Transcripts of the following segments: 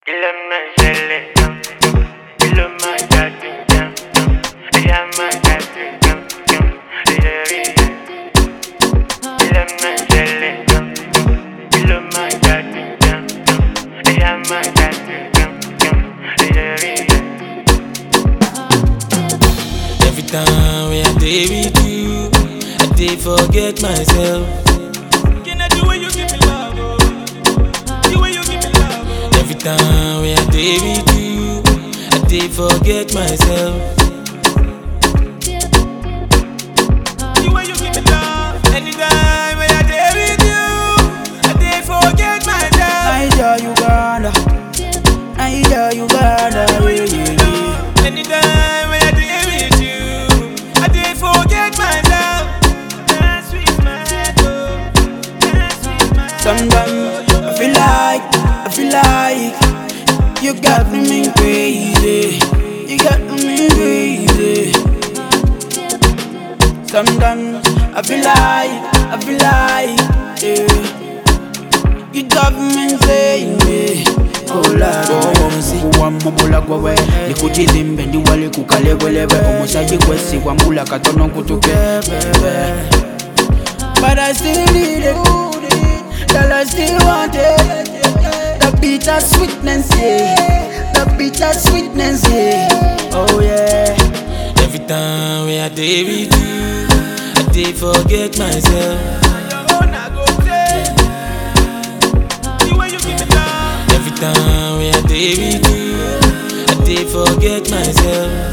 Every time when I day with you, I day forget myself. Can I do what you give me love? Do what you give me love? Every time when I day with you, I day forget myself. Do what you give me love? Anytime when I day with you, I day forget myself. Niger, Uganda, Niger, Uganda, yeah. Anytime when I day with you, I day forget myself. Dance with my head, oh. Dance with my head. Sometimes I feel like you got me crazy. You got me crazy. Sometimes I feel like, yeah. You got me insane, oh Lord. Omusikuwa mubula gwewe nikujizimbe ndiwale kukalebwelebwe omusajja gwesi wambula katono kutukebebe. But I still need it, girl, I still want it. The bitter sweetness, yeah. The bitter sweetness, yeah. Oh yeah. Every time when I day with you, I day forget myself. Every time when I day with you, I day forget myself.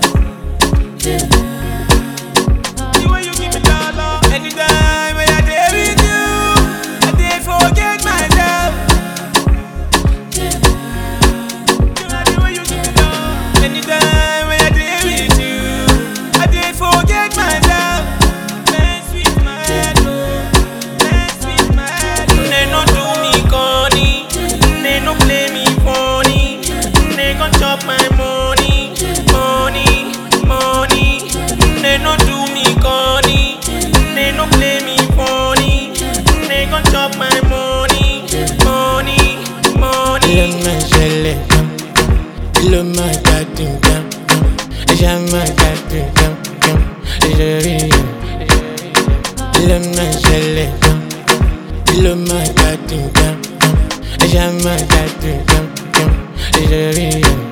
Anytime when I day with you, I day forget myself. Anytime when I day with you, I day forget myself. Dance with my head, oh. Dance with my head. They no do me corny, they no play me funny. They gon' chop my money, money, money. They no do me corny, they no play me funny. They gon' chop my money, money, money. Le magasin, jamais gâté, le magasin, jamais gâté,